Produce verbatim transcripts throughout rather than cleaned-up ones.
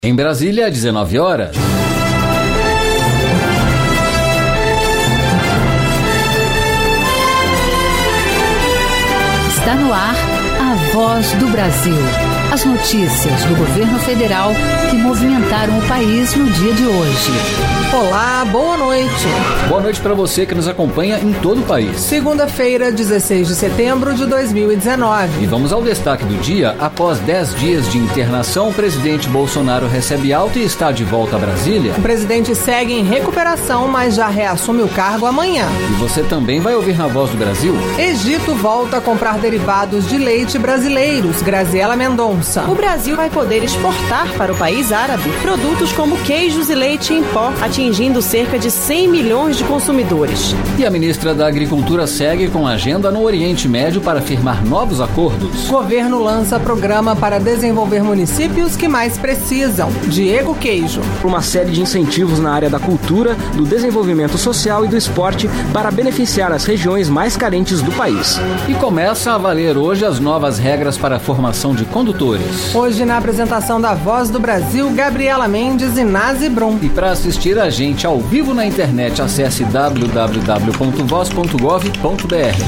Em Brasília, dezenove horas. Está no ar a Voz do Brasil. As notícias do governo federal que movimentaram o país no dia de hoje. Olá, boa noite. Boa noite para você que nos acompanha em todo o país. Segunda-feira, dezesseis de setembro de dois mil e dezenove. E vamos ao destaque do dia. Após dez dias de internação, o presidente Bolsonaro recebe alta e está de volta a Brasília. O presidente segue em recuperação, mas já reassume o cargo amanhã. E você também vai ouvir na Voz do Brasil. Egito volta a comprar derivados de leite brasileiros. Graziela Mendonça. O Brasil vai poder exportar para o país árabe produtos como queijos e leite em pó, atingindo cerca de cem milhões de consumidores. E a ministra da Agricultura segue com agenda no Oriente Médio para firmar novos acordos. O governo lança programa para desenvolver municípios que mais precisam. Diego Queijo. Uma série de incentivos na área da cultura, do desenvolvimento social e do esporte para beneficiar as regiões mais carentes do país. E começa a valer hoje as novas regras para a formação de condutores. Hoje, na apresentação da Voz do Brasil, Gabriela Mendes e Nazi Brum. E para assistir a gente ao vivo na internet, acesse w w w ponto voz ponto gov ponto b r.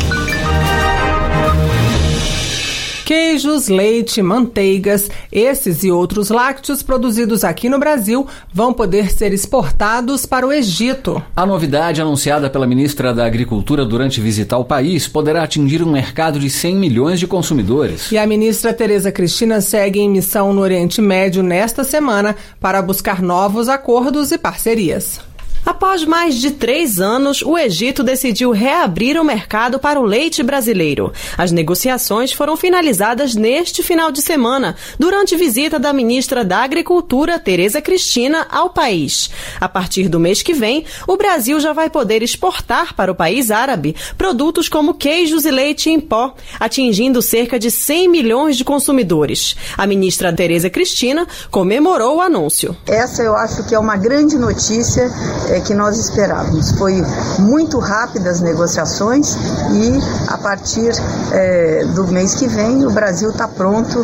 Queijos, leite, manteigas, esses e outros lácteos produzidos aqui no Brasil vão poder ser exportados para o Egito. A novidade anunciada pela ministra da Agricultura durante visita ao país poderá atingir um mercado de cem milhões de consumidores. E a ministra Tereza Cristina segue em missão no Oriente Médio nesta semana para buscar novos acordos e parcerias. Após mais de três anos, o Egito decidiu reabrir o mercado para o leite brasileiro. As negociações foram finalizadas neste final de semana, durante visita da ministra da Agricultura, Tereza Cristina, ao país. A partir do mês que vem, o Brasil já vai poder exportar para o país árabe produtos como queijos e leite em pó, atingindo cerca de cem milhões de consumidores. A ministra Tereza Cristina comemorou o anúncio. Essa eu acho que é uma grande notícia É, que nós esperávamos. Foi muito rápida as negociações e a partir é, do mês que vem o Brasil está pronto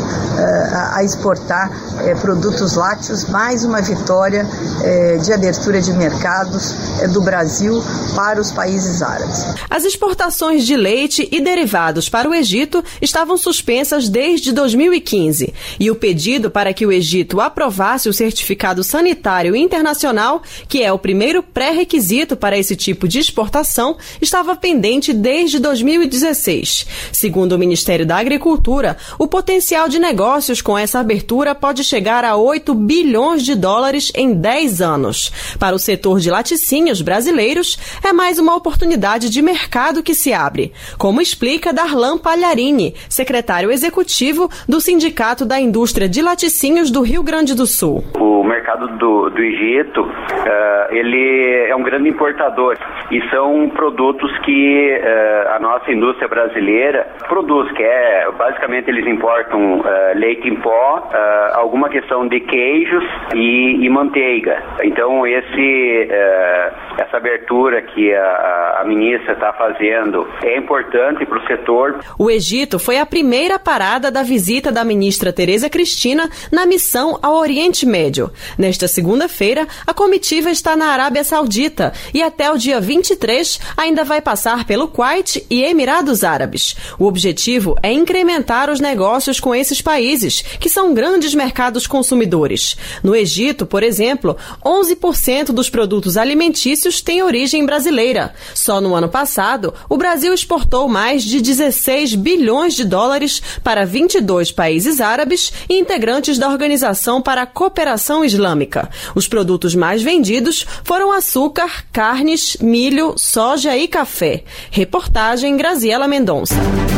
é, a exportar é, produtos lácteos, mais uma vitória é, de abertura de mercados é, do Brasil para os países árabes. As exportações de leite e derivados para o Egito estavam suspensas desde dois mil e quinze e o pedido para que o Egito aprovasse o certificado sanitário internacional, que é o primeiro pré-requisito para esse tipo de exportação, estava pendente desde dois mil e dezesseis. Segundo o Ministério da Agricultura, o potencial de negócios com essa abertura pode chegar a oito bilhões de dólares em dez anos. Para o setor de laticínios brasileiros, é mais uma oportunidade de mercado que se abre, como explica Darlan Palharini, secretário executivo do Sindicato da Indústria de Laticínios do Rio Grande do Sul. O mercado do, do Egito, uh, ele é um grande importador e são produtos que uh, a nossa indústria brasileira produz, que é, basicamente eles importam uh, leite em pó, uh, alguma questão de queijos e, e manteiga. Então esse, uh, essa abertura que a, a ministra está fazendo é importante para o setor. O Egito foi a primeira parada da visita da ministra Tereza Cristina na missão ao Oriente Médio. Nesta segunda-feira, a comitiva está na Arábia Saudita e até o dia vinte e três ainda vai passar pelo Kuwait e Emirados Árabes. O objetivo é incrementar os negócios com esses países, que são grandes mercados consumidores. No Egito, por exemplo, onze por cento dos produtos alimentícios têm origem brasileira. Só no ano passado, o Brasil exportou mais de dezesseis bilhões de dólares para vinte e dois países árabes e integrantes da Organização para a Cooperação Islâmica. Os produtos mais vendidos foram açúcar, carnes, milho, soja e café. Reportagem Graziela Mendonça.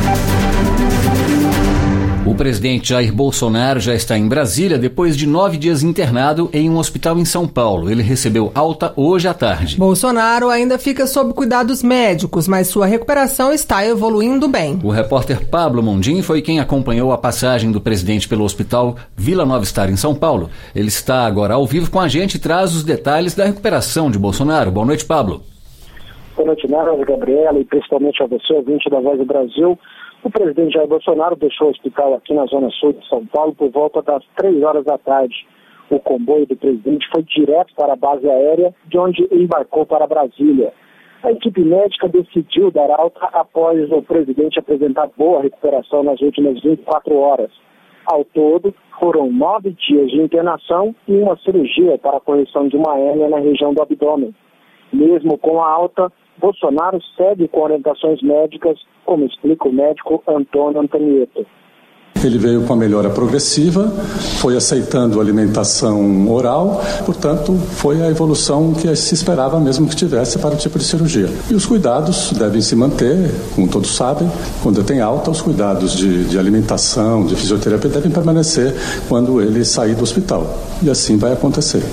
O presidente Jair Bolsonaro já está em Brasília depois de nove dias internado em um hospital em São Paulo. Ele recebeu alta hoje à tarde. Bolsonaro ainda fica sob cuidados médicos, mas sua recuperação está evoluindo bem. O repórter Pablo Mondim foi quem acompanhou a passagem do presidente pelo hospital Vila Nova Star em São Paulo. Ele está agora ao vivo com a gente e traz os detalhes da recuperação de Bolsonaro. Boa noite, Pablo. Boa noite, Nara, Gabriela e principalmente a você, ouvinte da Voz do Brasil. O presidente Jair Bolsonaro deixou o hospital aqui na Zona Sul de São Paulo por volta das três horas da tarde. O comboio do presidente foi direto para a base aérea, de onde embarcou para Brasília. A equipe médica decidiu dar alta após o presidente apresentar boa recuperação nas últimas vinte e quatro horas. Ao todo, foram nove dias de internação e uma cirurgia para a correção de uma hérnia na região do abdômen. Mesmo com a alta, Bolsonaro segue com orientações médicas, como explica o médico Antônio Antonieto. Ele veio com a melhora progressiva, foi aceitando a alimentação oral, portanto, foi a evolução que se esperava mesmo que tivesse para o tipo de cirurgia. E os cuidados devem se manter, como todos sabem, quando tem alta, os cuidados de, de alimentação, de fisioterapia devem permanecer quando ele sair do hospital. E assim vai acontecer.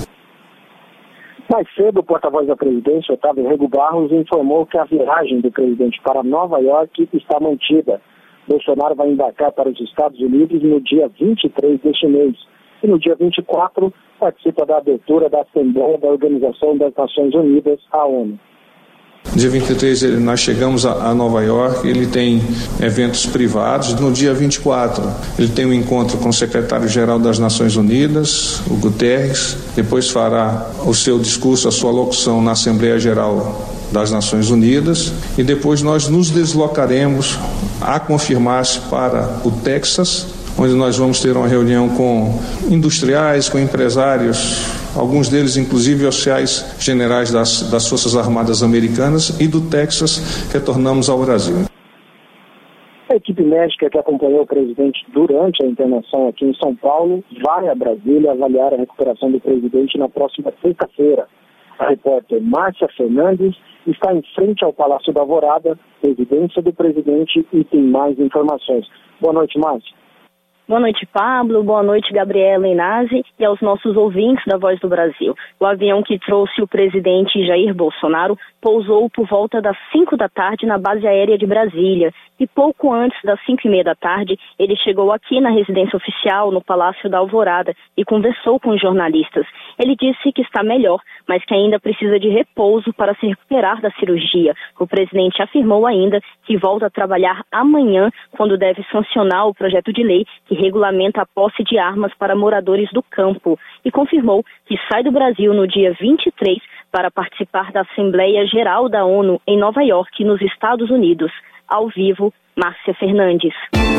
Mais cedo, o porta-voz da presidência, Otávio Rego Barros, informou que a viagem do presidente para Nova York está mantida. Bolsonaro vai embarcar para os Estados Unidos no dia vinte e três deste mês. E no dia vinte e quatro, participa da abertura da Assembleia da Organização das Nações Unidas, a ONU. Dia vinte e três nós chegamos a Nova York, ele tem eventos privados. No dia vinte e quatro ele tem um encontro com o secretário-geral das Nações Unidas, o Guterres, depois fará o seu discurso, a sua locução na Assembleia Geral das Nações Unidas e depois nós nos deslocaremos a confirmar-se para o Texas, onde nós vamos ter uma reunião com industriais, com empresários, alguns deles inclusive oficiais generais das, das Forças Armadas Americanas, e do Texas retornamos ao Brasil. A equipe médica que acompanhou o presidente durante a internação aqui em São Paulo vai a Brasília avaliar a recuperação do presidente na próxima sexta-feira. A repórter Márcia Fernandes está em frente ao Palácio da Alvorada, residência do presidente, e tem mais informações. Boa noite, Márcia. Boa noite, Pablo. Boa noite, Gabriela Inazzi, e aos nossos ouvintes da Voz do Brasil. O avião que trouxe o presidente Jair Bolsonaro pousou por volta das cinco da tarde na base aérea de Brasília. E pouco antes das cinco e meia da tarde, ele chegou aqui na residência oficial, no Palácio da Alvorada, e conversou com os jornalistas. Ele disse que está melhor, mas que ainda precisa de repouso para se recuperar da cirurgia. O presidente afirmou ainda que volta a trabalhar amanhã, quando deve sancionar o projeto de lei que regulamenta a posse de armas para moradores do campo. E confirmou que sai do Brasil no dia vinte e três para participar da Assembleia Geral da ONU em Nova York, nos Estados Unidos. Ao vivo, Márcia Fernandes.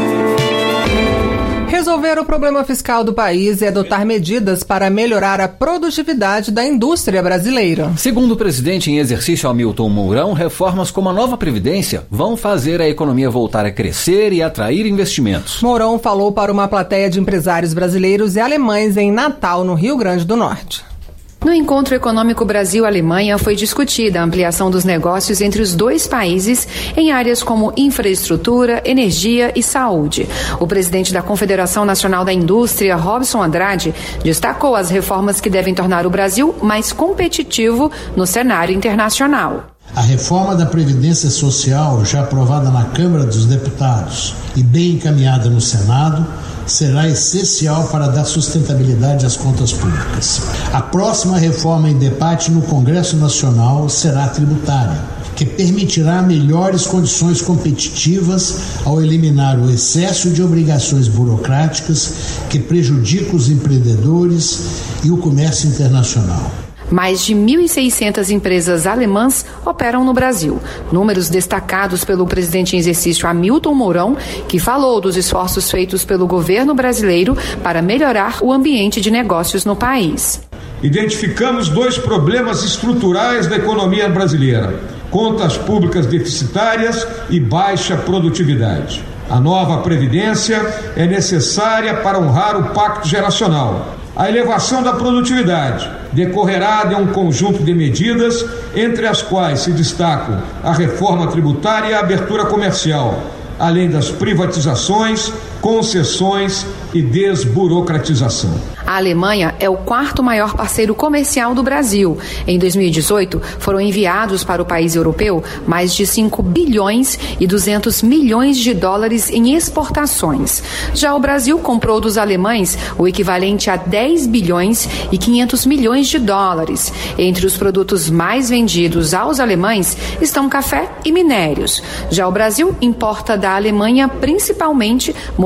Resolver o problema fiscal do país e adotar medidas para melhorar a produtividade da indústria brasileira. Segundo o presidente em exercício Hamilton Mourão, reformas como a nova Previdência vão fazer a economia voltar a crescer e atrair investimentos. Mourão falou para uma plateia de empresários brasileiros e alemães em Natal, no Rio Grande do Norte. No encontro econômico Brasil-Alemanha foi discutida a ampliação dos negócios entre os dois países em áreas como infraestrutura, energia e saúde. O presidente da Confederação Nacional da Indústria, Robson Andrade, destacou as reformas que devem tornar o Brasil mais competitivo no cenário internacional. A reforma da Previdência Social, já aprovada na Câmara dos Deputados e bem encaminhada no Senado, será essencial para dar sustentabilidade às contas públicas. A próxima reforma em debate no Congresso Nacional será a tributária, que permitirá melhores condições competitivas ao eliminar o excesso de obrigações burocráticas que prejudicam os empreendedores e o comércio internacional. Mais de mil e seiscentas empresas alemãs operam no Brasil. Números destacados pelo presidente em exercício Hamilton Mourão, que falou dos esforços feitos pelo governo brasileiro para melhorar o ambiente de negócios no país. Identificamos dois problemas estruturais da economia brasileira: contas públicas deficitárias e baixa produtividade. A nova Previdência é necessária para honrar o pacto geracional. A elevação da produtividade decorrerá de um conjunto de medidas, entre as quais se destacam a reforma tributária e a abertura comercial, além das privatizações, concessões e desburocratização. A Alemanha é o quarto maior parceiro comercial do Brasil. Em dois mil e dezoito, foram enviados para o país europeu mais de cinco bilhões e duzentos milhões de dólares em exportações. Já o Brasil comprou dos alemães o equivalente a dez bilhões e quinhentos milhões de dólares. Entre os produtos mais vendidos aos alemães estão café e minérios. Já o Brasil importa da Alemanha principalmente modelos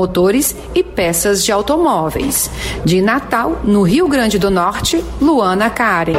motores e peças de automóveis. De Natal, no Rio Grande do Norte, Luana Karen.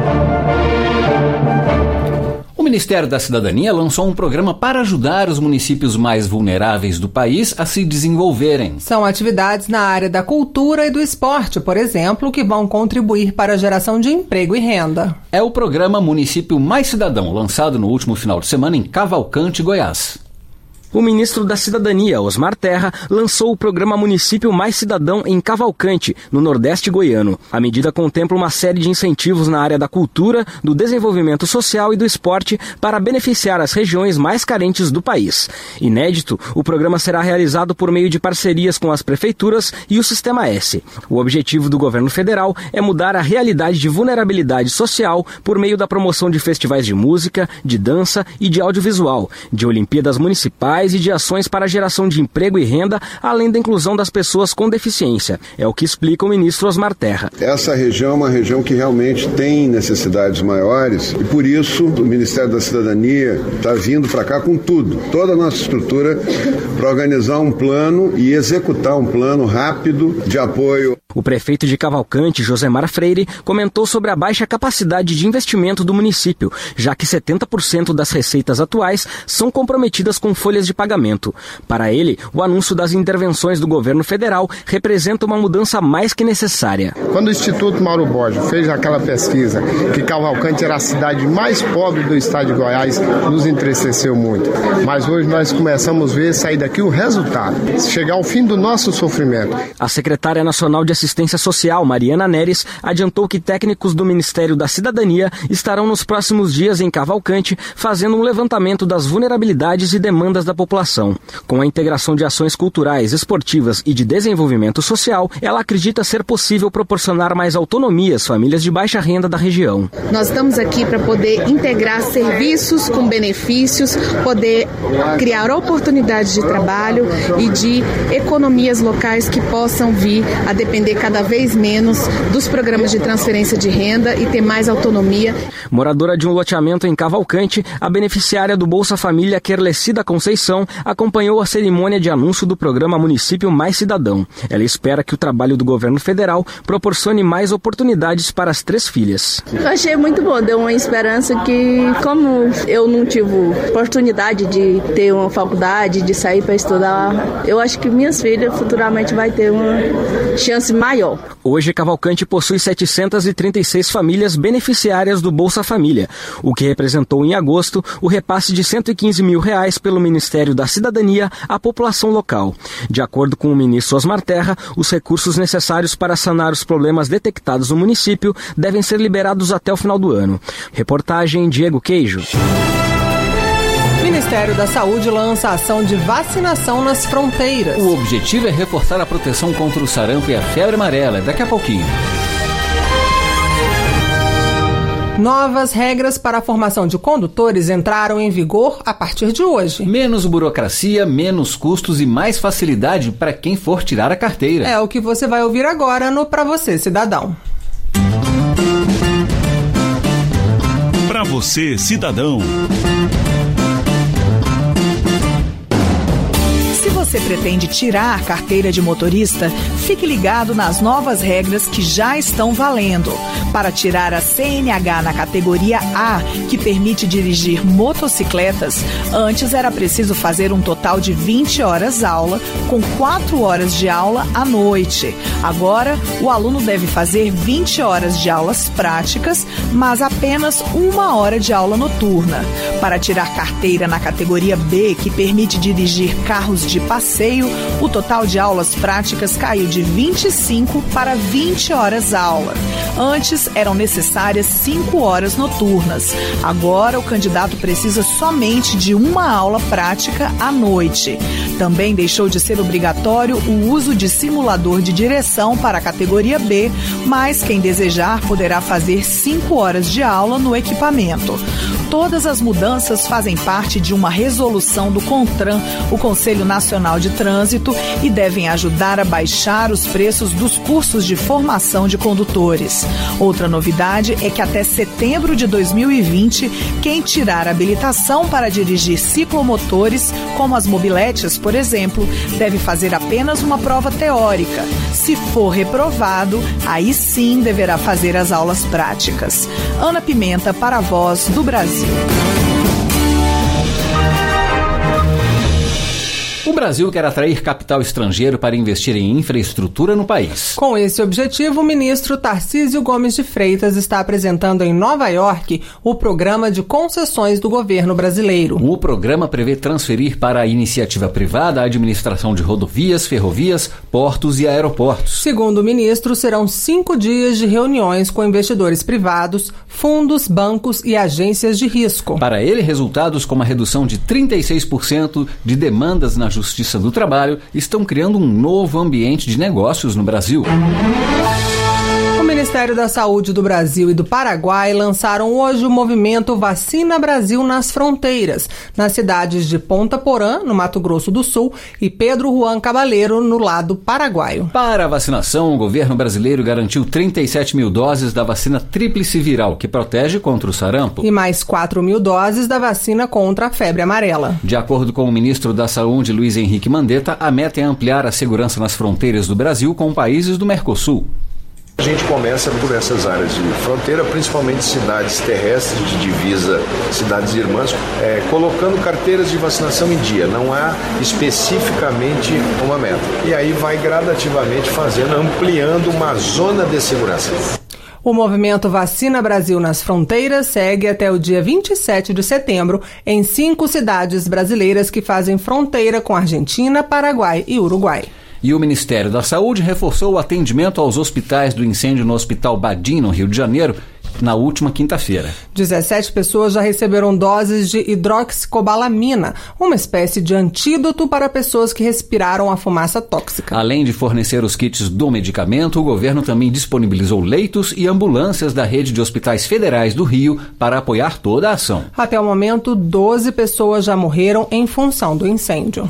O Ministério da Cidadania lançou um programa para ajudar os municípios mais vulneráveis do país a se desenvolverem. São atividades na área da cultura e do esporte, por exemplo, que vão contribuir para a geração de emprego e renda. É o programa Município Mais Cidadão, lançado no último final de semana em Cavalcante, Goiás. O ministro da Cidadania, Osmar Terra, lançou o programa Município Mais Cidadão em Cavalcante, no Nordeste goiano. A medida contempla uma série de incentivos na área da cultura, do desenvolvimento social e do esporte para beneficiar as regiões mais carentes do país. Inédito, o programa será realizado por meio de parcerias com as prefeituras e o Sistema S. O objetivo do governo federal é mudar a realidade de vulnerabilidade social por meio da promoção de festivais de música, de dança e de audiovisual, de Olimpíadas Municipais e de ações para a geração de emprego e renda, além da inclusão das pessoas com deficiência. É o que explica o ministro Osmar Terra. Essa região é uma região que realmente tem necessidades maiores e, por isso, o Ministério da Cidadania está vindo para cá com tudo, toda a nossa estrutura, para organizar um plano e executar um plano rápido de apoio. O prefeito de Cavalcante, Josemar Freire, comentou sobre a baixa capacidade de investimento do município, já que setenta por cento das receitas atuais são comprometidas com folhas de pagamento. Para ele, o anúncio das intervenções do governo federal representa uma mudança mais que necessária. Quando o Instituto Mauro Borges fez aquela pesquisa que Cavalcante era a cidade mais pobre do estado de Goiás, nos entristeceu muito. Mas hoje nós começamos a ver sair daqui o resultado, chegar ao fim do nosso sofrimento. A secretária nacional de Assistência Social, Mariana Neres, adiantou que técnicos do Ministério da Cidadania estarão nos próximos dias em Cavalcante fazendo um levantamento das vulnerabilidades e demandas da população. Com a integração de ações culturais, esportivas e de desenvolvimento social, ela acredita ser possível proporcionar mais autonomia às famílias de baixa renda da região. Nós estamos aqui para poder integrar serviços com benefícios, poder criar oportunidades de trabalho e de economias locais que possam vir a depender cada vez menos dos programas de transferência de renda e ter mais autonomia. Moradora de um loteamento em Cavalcante, a beneficiária do Bolsa Família, Kerlecida Conceição, acompanhou a cerimônia de anúncio do programa Município Mais Cidadão. Ela espera que o trabalho do governo federal proporcione mais oportunidades para as três filhas. Eu achei muito bom, deu uma esperança que, como eu não tive oportunidade de ter uma faculdade, de sair para estudar, eu acho que minhas filhas futuramente vai ter uma chance maior. Hoje, Cavalcante possui setecentas e trinta e seis famílias beneficiárias do Bolsa Família, o que representou em agosto o repasse de cento e quinze mil reais pelo Ministério da Cidadania à população local. De acordo com o ministro Osmar Terra, os recursos necessários para sanar os problemas detectados no município devem ser liberados até o final do ano. Reportagem Diego Queijo. O Ministério da Saúde lança ação de vacinação nas fronteiras. O objetivo é reforçar a proteção contra o sarampo e a febre amarela. Daqui a pouquinho. Novas regras para a formação de condutores entraram em vigor a partir de hoje. Menos burocracia, menos custos e mais facilidade para quem for tirar a carteira. É o que você vai ouvir agora no Pra Você, Cidadão. Pra Você, Cidadão. Se você pretende tirar a carteira de motorista, fique ligado nas novas regras que já estão valendo. Para tirar a C N H na categoria A, que permite dirigir motocicletas, antes era preciso fazer um total de vinte horas aula, com quatro horas de aula à noite. Agora, o aluno deve fazer vinte horas de aulas práticas, mas apenas uma hora de aula noturna. Para tirar carteira na categoria B, que permite dirigir carros de passeio, o total de aulas práticas caiu de vinte e cinco para vinte horas aula. Antes eram necessárias cinco horas noturnas. Agora o candidato precisa somente de uma aula prática à noite. Também deixou de ser obrigatório o uso de simulador de direção para a categoria B, mas quem desejar poderá fazer cinco horas de aula no equipamento. Todas as mudanças fazem parte de uma resolução do CONTRAN, o Conselho Nacional de Trânsito, e devem ajudar a baixar os preços dos cursos de formação de condutores. Outra novidade é que até setembro de dois mil e vinte, quem tirar habilitação para dirigir ciclomotores, como as mobiletes, por exemplo, deve fazer apenas uma prova teórica. Se for reprovado, aí sim deverá fazer as aulas práticas. Ana Pimenta para a Voz do Brasil. O Brasil quer atrair capital estrangeiro para investir em infraestrutura no país. Com esse objetivo, o ministro Tarcísio Gomes de Freitas está apresentando em Nova York o programa de concessões do governo brasileiro. O programa prevê transferir para a iniciativa privada a administração de rodovias, ferrovias, portos e aeroportos. Segundo o ministro, serão cinco dias de reuniões com investidores privados, fundos, bancos e agências de risco. Para ele, resultados como a redução de trinta e seis por cento de demandas na Justiça do Trabalho estão criando um novo ambiente de negócios no Brasil. O Ministério da Saúde do Brasil e do Paraguai lançaram hoje o movimento Vacina Brasil nas Fronteiras, nas cidades de Ponta Porã, no Mato Grosso do Sul, e Pedro Juan Cabaleiro, no lado paraguaio. Para a vacinação, o governo brasileiro garantiu trinta e sete mil doses da vacina tríplice viral, que protege contra o sarampo. E mais quatro mil doses da vacina contra a febre amarela. De acordo com o ministro da Saúde, Luiz Henrique Mandetta, a meta é ampliar a segurança nas fronteiras do Brasil com países do Mercosul. A gente começa por essas áreas de fronteira, principalmente cidades terrestres de divisa, cidades irmãs, é, colocando carteiras de vacinação em dia. Não há especificamente uma meta. E aí vai gradativamente fazendo, ampliando uma zona de segurança. O movimento Vacina Brasil nas Fronteiras segue até o dia vinte e sete de setembro em cinco cidades brasileiras que fazem fronteira com Argentina, Paraguai e Uruguai. E o Ministério da Saúde reforçou o atendimento aos hospitais do incêndio no Hospital Badim, no Rio de Janeiro, na última quinta-feira. dezessete pessoas já receberam doses de hidroxicobalamina, uma espécie de antídoto para pessoas que respiraram a fumaça tóxica. Além de fornecer os kits do medicamento, o governo também disponibilizou leitos e ambulâncias da rede de hospitais federais do Rio para apoiar toda a ação. Até o momento, doze pessoas já morreram em função do incêndio.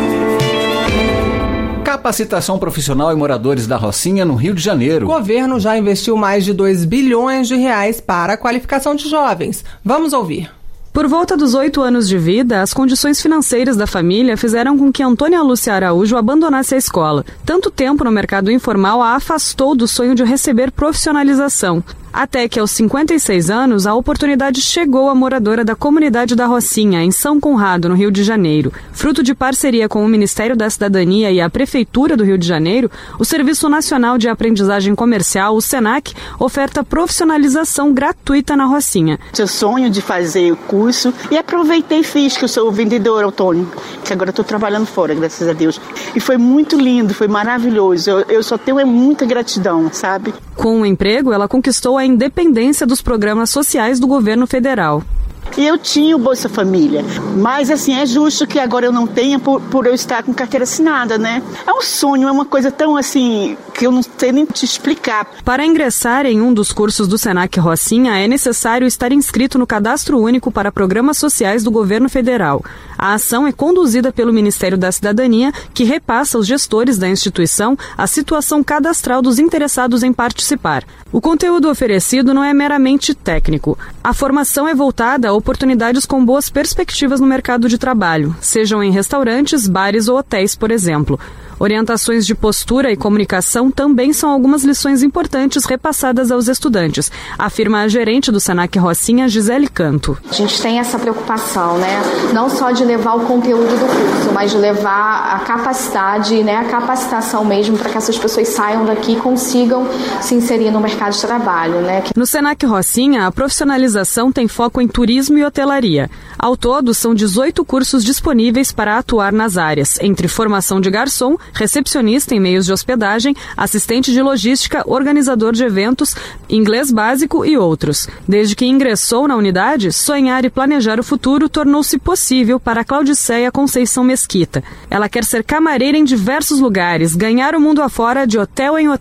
Capacitação profissional e moradores da Rocinha no Rio de Janeiro. O governo já investiu mais de dois bilhões de reais para a qualificação de jovens. Vamos ouvir. Por volta dos oito anos de vida, as condições financeiras da família fizeram com que Antônia Lúcia Araújo abandonasse a escola. Tanto tempo no mercado informal a afastou do sonho de receber profissionalização. Até que, aos cinquenta e seis anos, a oportunidade chegou à moradora da comunidade da Rocinha, em São Conrado, no Rio de Janeiro. Fruto de parceria com o Ministério da Cidadania e a Prefeitura do Rio de Janeiro, o Serviço Nacional de Aprendizagem Comercial, o SENAC, oferta profissionalização gratuita na Rocinha. Seu sonho de fazer o curso e aproveitei e fiz, que eu sou vendedora autônoma, que agora estou trabalhando fora, graças a Deus. E foi muito lindo, foi maravilhoso. Eu, eu só tenho muita gratidão, sabe? Com o emprego, ela conquistou a independência dos programas sociais do governo federal. E eu tinha o Bolsa Família, mas assim, é justo que agora eu não tenha por, por eu estar com carteira assinada, né? É um sonho, é uma coisa tão assim, que eu não sei nem te explicar. Para ingressar em um dos cursos do SENAC Rocinha, é necessário estar inscrito no Cadastro Único para Programas Sociais do Governo Federal. A ação é conduzida pelo Ministério da Cidadania, que repassa aos gestores da instituição a situação cadastral dos interessados em participar. O conteúdo oferecido não é meramente técnico. A formação é voltada a oportunidades com boas perspectivas no mercado de trabalho, sejam em restaurantes, bares ou hotéis, por exemplo. Orientações de postura e comunicação também são algumas lições importantes repassadas aos estudantes, afirma a gerente do SENAC Rocinha, Gisele Canto. A gente tem essa preocupação, né? Não só de levar o conteúdo do curso, mas de levar a capacidade, né? A capacitação mesmo para que essas pessoas saiam daqui e consigam se inserir no mercado de trabalho, né? No SENAC Rocinha, a profissionalização tem foco em turismo e hotelaria. Ao todo, são dezoito cursos disponíveis para atuar nas áreas, entre formação de garçom, recepcionista em meios de hospedagem, assistente de logística, organizador de eventos, inglês básico e outros. Desde que ingressou na unidade, sonhar e planejar o futuro tornou-se possível para Claudiceia Conceição Mesquita. Ela quer ser camareira em diversos lugares, ganhar o mundo afora de hotel em hotel.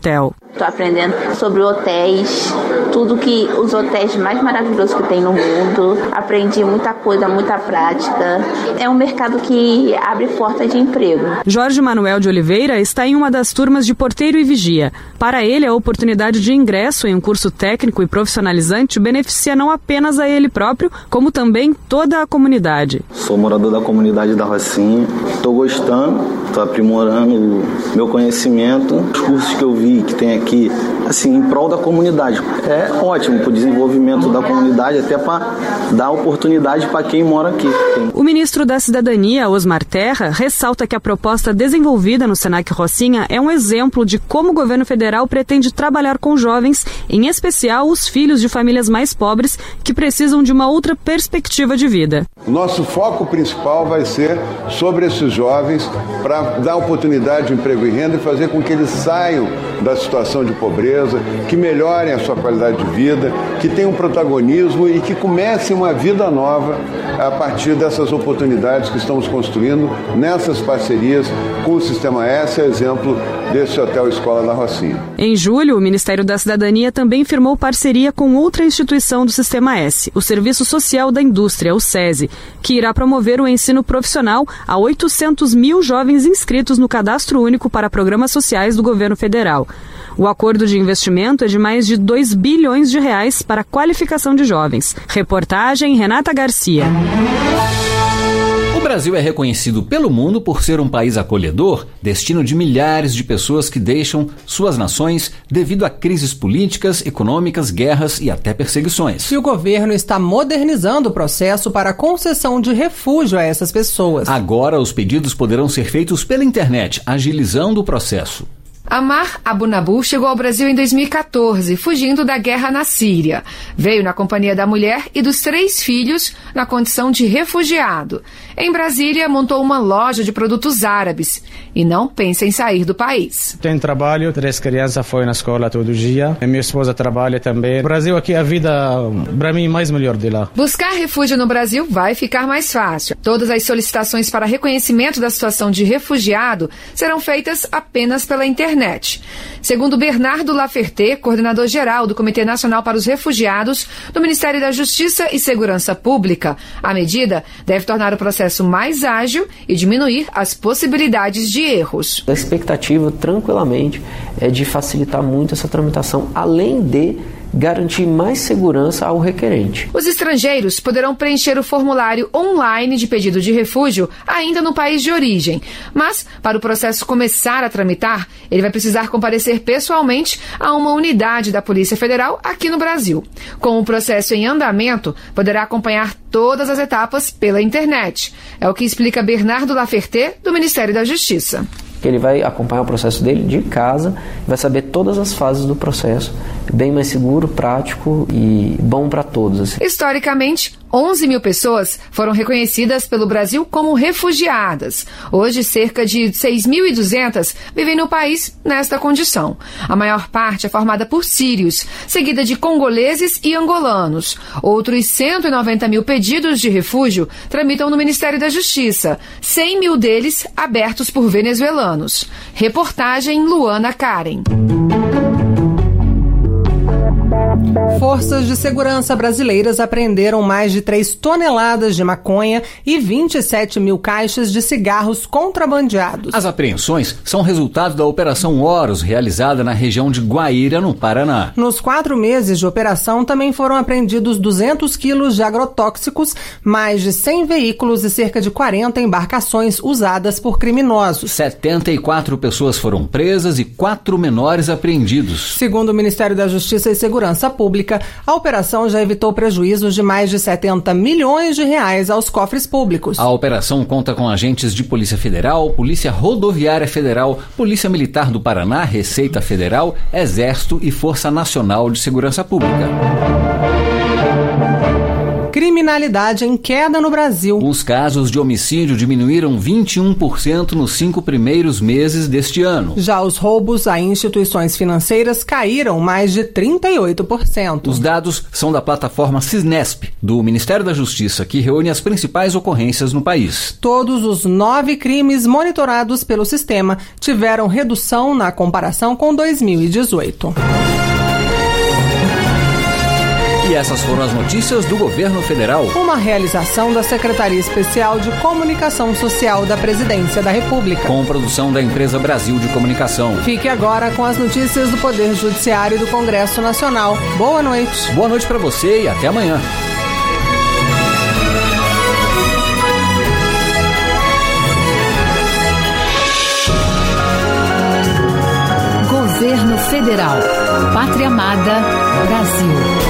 Estou aprendendo sobre hotéis, tudo que os hotéis mais maravilhosos que tem no mundo. Aprendi muita coisa, muita prática. É um mercado que abre portas de emprego. Jorge Manuel de Oliveira está em uma das turmas de porteiro e vigia. Para ele, a oportunidade de ingresso em um curso técnico e profissionalizante beneficia não apenas a ele próprio, como também toda a comunidade. Sou morador da comunidade da Rocinha, estou gostando, estou aprimorando o meu conhecimento, os cursos que eu vi que tem aqui, assim, em prol da comunidade. É ótimo para o desenvolvimento da comunidade, até para dar oportunidade para quem mora aqui. O ministro da Cidadania, Osmar Terra, ressalta que a proposta desenvolvida no Senac Rocinha é um exemplo de como o governo federal pretende trabalhar com jovens, em especial os filhos de famílias mais pobres que precisam de uma outra perspectiva de vida. O nosso foco principal vai ser sobre esses jovens para dar oportunidade de emprego e renda e fazer com que eles saiam da situação de pobreza, que melhorem a sua qualidade de vida, que tenham protagonismo e que comecem uma vida nova a partir dessas oportunidades que estamos construindo nessas parcerias com o Sistema S, exemplo desse Hotel Escola da Rocinha. Em julho, o Ministério da Cidadania também firmou parceria com outra instituição do Sistema S, o Serviço Social da Indústria, o SESI, que irá promover o ensino profissional a oitocentos mil jovens inscritos no Cadastro Único para Programas Sociais do Governo Federal. O acordo de investimento é de mais de dois bilhões de reais para a qualificação de jovens. Reportagem Renata Garcia. O Brasil é reconhecido pelo mundo por ser um país acolhedor, destino de milhares de pessoas que deixam suas nações devido a crises políticas, econômicas, guerras e até perseguições. E o governo está modernizando o processo para a concessão de refúgio a essas pessoas. Agora, os pedidos poderão ser feitos pela internet, agilizando o processo. Amar Abunabu chegou ao Brasil em dois mil e quatorze, fugindo da guerra na Síria. Veio na companhia da mulher e dos três filhos, na condição de refugiado. Em Brasília, montou uma loja de produtos árabes e não pensa em sair do país. Tem trabalho, três crianças foram na escola todo dia. Minha esposa trabalha também. No Brasil, aqui a vida, para mim, mais melhor de lá. Buscar refúgio no Brasil vai ficar mais fácil. Todas as solicitações para reconhecimento da situação de refugiado serão feitas apenas pela internet. Segundo Bernardo Laferté, coordenador-geral do Comitê Nacional para os Refugiados do Ministério da Justiça e Segurança Pública, a medida deve tornar o processo mais ágil e diminuir as possibilidades de erros. A expectativa, tranquilamente, é de facilitar muito essa tramitação, além de garantir mais segurança ao requerente. Os estrangeiros poderão preencher o formulário online de pedido de refúgio ainda no país de origem, mas para o processo começar a tramitar, ele vai precisar comparecer pessoalmente a uma unidade da Polícia Federal aqui no Brasil. Com o processo em andamento, poderá acompanhar todas as etapas pela internet. É o que explica Bernardo Laferté, do Ministério da Justiça. Ele vai acompanhar o processo dele de casa, vai saber todas as fases do processo, bem mais seguro, prático e bom para todos. Assim. Historicamente, onze mil pessoas foram reconhecidas pelo Brasil como refugiadas. Hoje, cerca de seis mil e duzentas vivem no país nesta condição. A maior parte é formada por sírios, seguida de congoleses e angolanos. Outros cento e noventa mil pedidos de refúgio tramitam no Ministério da Justiça, cem mil deles abertos por venezuelanos. Reportagem Luana Karen. Forças de segurança brasileiras apreenderam mais de três toneladas de maconha e vinte e sete mil caixas de cigarros contrabandeados. As apreensões são resultado da Operação Horus, realizada na região de Guaíra, no Paraná. Nos quatro meses de operação, também foram apreendidos duzentos quilos de agrotóxicos, mais de cem veículos e cerca de quarenta embarcações usadas por criminosos. setenta e quatro pessoas foram presas e quatro menores apreendidos. Segundo o Ministério da Justiça e Segurança Pública, a operação já evitou prejuízos de mais de setenta milhões de reais aos cofres públicos. A operação conta com agentes de Polícia Federal, Polícia Rodoviária Federal, Polícia Militar do Paraná, Receita Federal, Exército e Força Nacional de Segurança Pública. criminalidade em queda no Brasil. Os casos de homicídio diminuíram vinte e um por cento nos cinco primeiros meses deste ano. Já os roubos a instituições financeiras caíram mais de trinta e oito por cento. Os dados são da plataforma Cisnesp, do Ministério da Justiça, que reúne as principais ocorrências no país. Todos os nove crimes monitorados pelo sistema tiveram redução na comparação com dois mil e dezoito. E essas foram as notícias do Governo Federal. Uma realização da Secretaria Especial de Comunicação Social da Presidência da República. Com produção da Empresa Brasil de Comunicação. Fique agora com as notícias do Poder Judiciário e do Congresso Nacional. Boa noite. Boa noite para você e até amanhã. Governo Federal. Pátria Amada, Brasil.